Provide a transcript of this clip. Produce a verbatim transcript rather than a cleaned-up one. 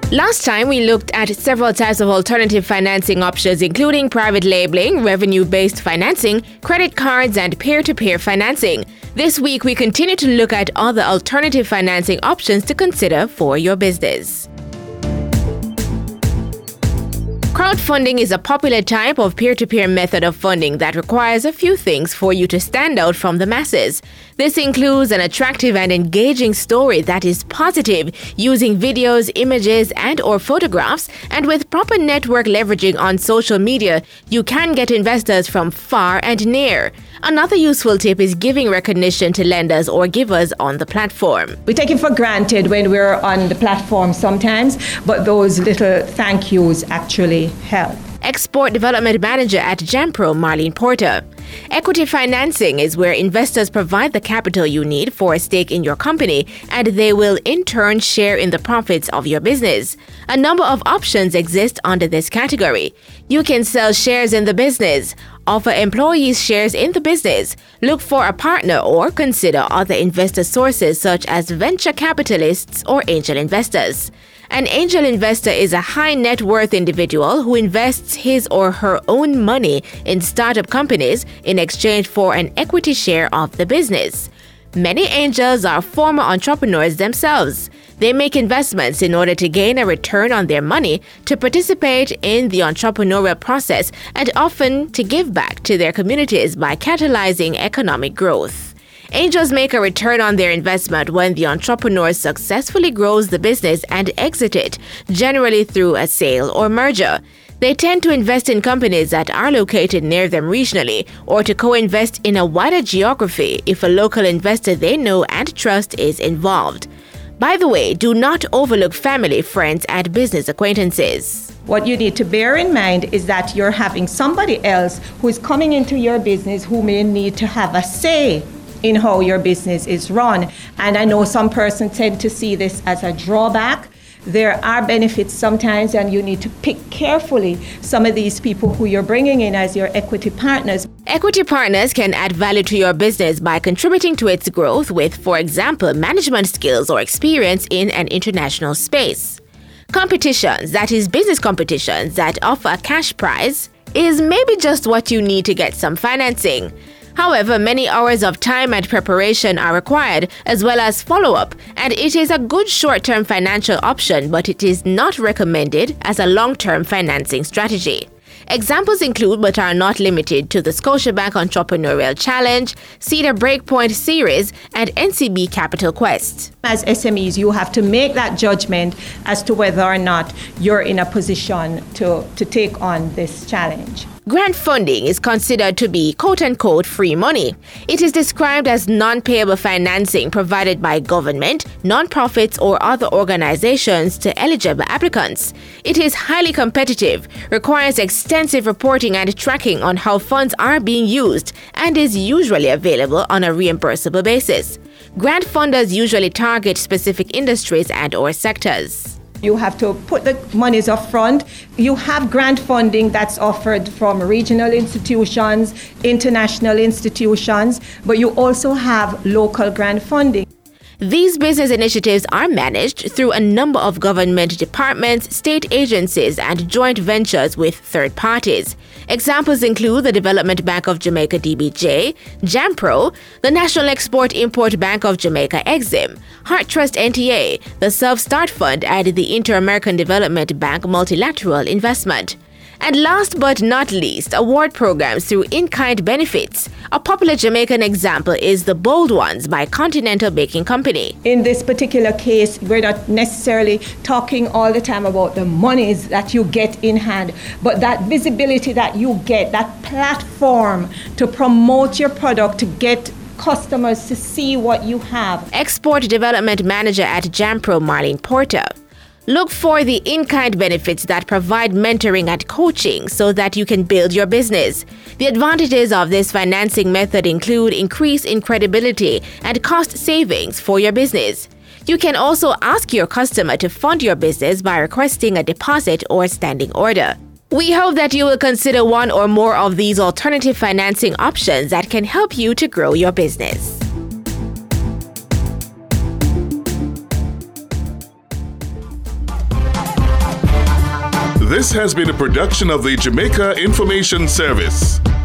Last time, we looked at several types of alternative financing options, including private labeling, revenue-based financing, credit cards, and peer-to-peer financing. This week, we continue to look at other alternative financing options to consider for your business. Crowdfunding is a popular type of peer-to-peer method of funding that requires a few things for you to stand out from the masses. This includes an attractive and engaging story that is positive, using videos, images, and or photographs, and with proper network leveraging on social media, you can get investors from far and near. Another useful tip is giving recognition to lenders or givers on the platform. We take it for granted when we're on the platform sometimes, but those little thank yous actually help. Export Development Manager at Jampro, Marlene Porter. Equity financing is where investors provide the capital you need for a stake in your company, and they will in turn share in the profits of your business. A number of options exist under this category. You can sell shares in the business, offer employees shares in the business, look for a partner, or consider other investor sources such as venture capitalists or angel investors. An angel investor is a high net worth individual who invests his or her own money in startup companies in exchange for an equity share of the business. Many angels are former entrepreneurs themselves. They make investments in order to gain a return on their money, to participate in the entrepreneurial process, and often to give back to their communities by catalyzing economic growth. Angels make a return on their investment when the entrepreneur successfully grows the business and exits it, generally through a sale or merger. They tend to invest in companies that are located near them regionally, or to co-invest in a wider geography if a local investor they know and trust is involved. By the way, do not overlook family, friends, and business acquaintances. What you need to bear in mind is that you're having somebody else who is coming into your business who may need to have a say in how your business is run. And I know some persons tend to see this as a drawback. There are benefits sometimes, and you need to pick carefully some of these people who you're bringing in as your equity partners. Equity partners can add value to your business by contributing to its growth with, for example, management skills or experience in an international space. Competitions, that is business competitions that offer a cash prize, is maybe just what you need to get some financing. However, many hours of time and preparation are required, as well as follow-up, and it is a good short-term financial option, but it is not recommended as a long-term financing strategy. Examples include, but are not limited to, the Scotiabank Entrepreneurial Challenge, Cedar Breakpoint Series, and N C B Capital Quest. As S M Es, you have to make that judgment as to whether or not you're in a position to, to take on this challenge. Grant funding is considered to be quote-unquote free money. It is described as non-payable financing provided by government, non-profits, or other organizations to eligible applicants. It is highly competitive, requires extensive reporting and tracking on how funds are being used, and is usually available on a reimbursable basis. Grant funders usually target specific industries and or sectors. You have to put the monies up front. You have grant funding that's offered from regional institutions, international institutions, but you also have local grant funding. These business initiatives are managed through a number of government departments, state agencies, and joint ventures with third parties. Examples include the Development Bank of Jamaica D B J, Jampro, the National Export-Import Bank of Jamaica Exim, Heart Trust N T A, the Self-Start Fund, and the Inter-American Development Bank Multilateral Investment. And last but not least, award programs through in-kind benefits. A popular Jamaican example is the Bold Ones by Continental Baking Company. In this particular case, we're not necessarily talking all the time about the monies that you get in hand, but that visibility that you get, that platform to promote your product, to get customers to see what you have. Export Development Manager at Jampro, Marlene Porter. Look for the in-kind benefits that provide mentoring and coaching so that you can build your business. The advantages of this financing method include increase in credibility and cost savings for your business. You can also ask your customer to fund your business by requesting a deposit or standing order. We hope that you will consider one or more of these alternative financing options that can help you to grow your business. This has been a production of the Jamaica Information Service.